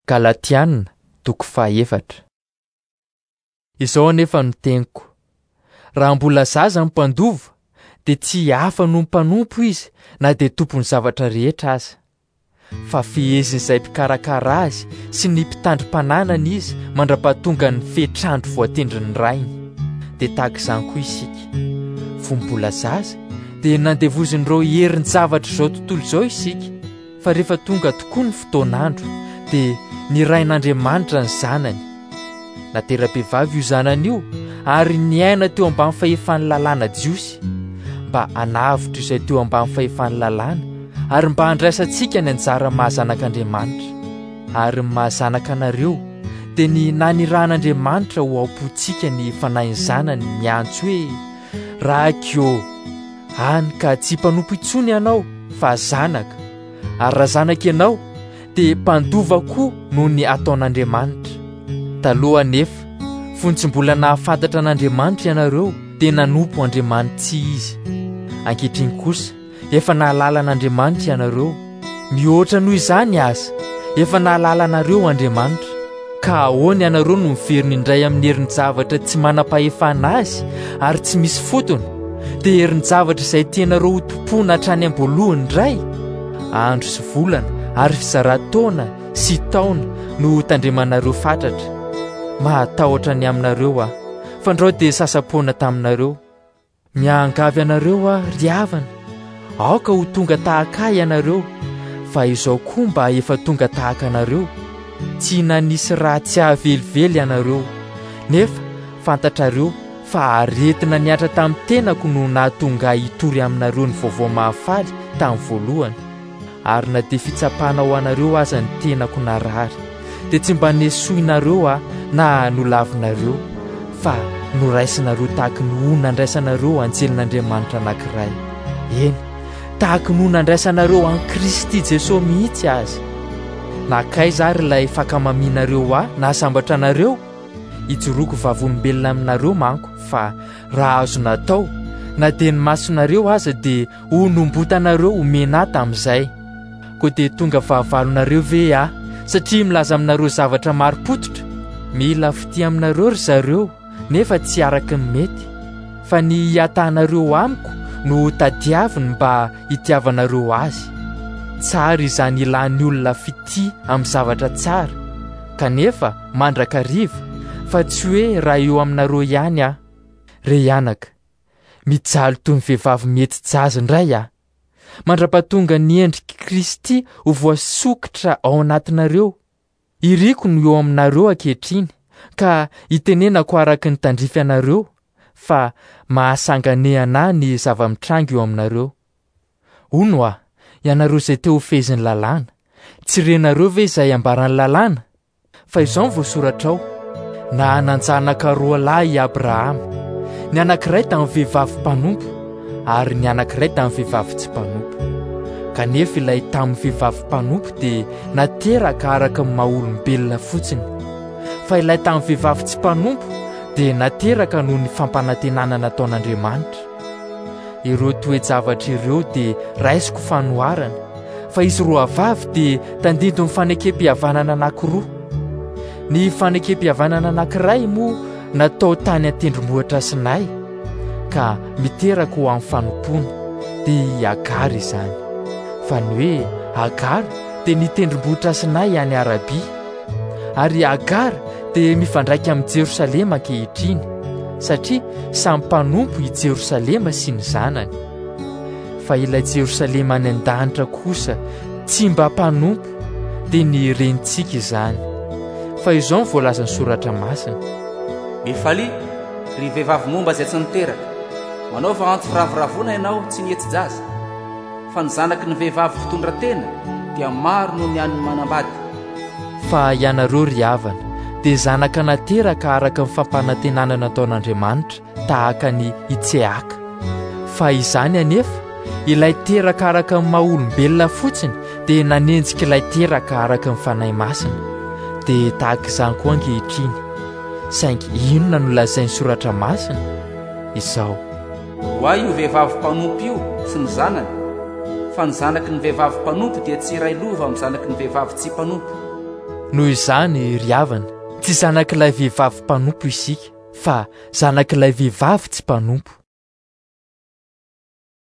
Galatiana 4. Izao anefa no teniko, raha mbola zaza ny mpandova dia tsy hafa no mpanompo izy na dia tompony zavatra rehetra aza, fa fihezin'izay mpikarakara azy sy ny mpitandrim-pananany izy mandra-pahatonga ny fetrandro voatendry ny rainy. Dia tahaka izany koa isika, vo mbola zaza dia nandevozin'ireo herin-javatra izao tontolo izao isika, fa rehefa tonga tokoa ny fotoanandro dia nirain'Andriamanitra ny zanany. Natera-behivavy io zanany io ary niaina teo ambany fahefan'ny lalàna jiosy, mba hanavotra izay teo ambany fahefan'ny lalàna ary mba handraisantsika ny anjara mahazanak'Andriamanitra. Ary ny mahazanaka anareo dia ny nanirahan'Andriamanitra ho aompontsika ny fanahin'ny zanany miantso hoe: Rahakiô, hany ka tsy mpanompo intsony ianao fa zanaka, ary raha zanaka ianao dia mpandova koa noho ny ataon'Andriamanitra. Taloha anefa, fony tsy mbola nahafantatra an'Andriamanitra ianareo dia nanompo Andriamanitra izy. Ankehitriny kosa efa nahalala an'Andriamanitra ianareo, mihoatra noho izany aza efa nahalala anareo Andriamanitra. Ka ahoana ianareo no miverina indray amin'ny herin-javatra tsy manam-pahefana azy ary tsy misy fotony, dia herin-javatra izay tianareo ho tompona hatrany am-boalohany indray? Andro sy volana ary fizaran-taona sy taona no tandremanareo fatratra. Mahatahotra ny aminareo fandrao dia sasapoana taminareo. Miangavy anareo ry havana, aoka ho tonga tahaka ianareo, fa izao koa mba efa tonga tahaka anareo. Tsy nanisy raha tsy hahavelively ianareo, nefa fantatrareo fa aretina niatra tamin'ny tenako no nahatonga hitory aminareo ny vaovao mahafaly tamin'ny voalohany. Ary na dia fitsapana ho anareo aza ny tenako narary, dia tsy mba nesoinareo na nolavinareo, fa noraisinareo tahaka ny hoy nandraisanareo anjelin'Andriamanitra anankiray. Eny, tahaka ny hoy nandraisanareo an'i Kristy Jesosy mihitsy aza. Nakaiza ary ilay fakamaminareo nahasambatra anareo? Ijoroako vavolombelona aminareo manko, fa raha azo natao, na dia ny masonareo aza dia ho nombotanareo omena tamin'izay. Koa dia tonga fahavalonareo ve satria milaza aminareo zavatra maro-pototra? Mila fity aminareo ry zareo, nefa tsy araka ny mety, fa ny hiatahanareo amiko no tadiaviny mba hitiavanareo azy. Tsara izany ilan'ny olona fity amin'ny zavatra tsara, kanefa mandrakariva, fa tsy hoe raha eo aminareo ihany Re anaka, mijaly toy ny vehivavy mety jaza indray mandra-pahatonga ny endriky Kristy ho voasokitra ao anatinareo. Iriko no eo aminareo ankehitriny, ka hitenenako araka ny tandrify anareo, fa mahasanganehana ny zava-mitrango eo aminareo. Ono ianareo izay teo fezin'ny lalàna, tsy renareo ve izay ambaran'ny lalàna? Fa izao ny voasoratra ao: na nanjanaka roa lahy i Abrahama, ny anankiray tamin'ny vehivavy mpanompo ary ny anankiray tamin'ny vehivavy tsy mpanompo. Kanefa ilay tamin'ny vehivavy mpanompo dia nateraka araka ny maha-olombelona fotsiny, fa ilay tamin'ny vehivavy tsy mpanompo dia nateraka noho ny fampanantenana nataon'Andriamanitra. Ireo toe-javatra ireo dia raisiko fanoharana, fa izy roa vavy dia tandinto ny fanekem-pihavanana anankiroa. Ny fanekem-pihavanana anankiray moa natao tany an-tendrombohitra Sinay, ka miteraka ho amin'ny fanompoana, dia Agara izany. Fa ny hoe Agara dia ny tendrombohitra Sinay any Arabia, ary Agara dia mifandraika amin'ny Jerosalema ankehitriny, satria samy mpanompo i Jerosalema sy ny zanany. Fa ilay Jerosalema any an-danitra kosa tsy mba mpanompo, dia ny renitsika izany. Fa izao ny voalazan'ny soratra masina: mifalia ry vehivavy momba izay tsy niteraka, manaova antifiraviravona ianao tsy nietsy jaza, fa ny zanaky ny vehivavy fitondra tena dia maro noho ny an'ny manambady. Fa ianareo ry havana dia zanaka nateraka araka ny fampanantenana nataon'Andriamanitra tahaka ny Itseaka. Fa izany anefa, ilay teraka araka ny maha-olombelona fotsiny dia nanenjika ilay teraka araka ny fanahy masina. Dia tahaka izany koa ankehitriny, saingy inona no lazain'ny soratra masina? Izao: hoay io vehivavy mpanompo io sy ny zanany, fa ny zanaky ny vehivavy mpanompo dia tsy iray lova amin'ny zanaky ny vehivavy tsy mpanompo. noho izany ry havana, tsy zanak'ilay vehivavy mpanompo isika fa zanak'ilay vehivavy tsy mpanompo.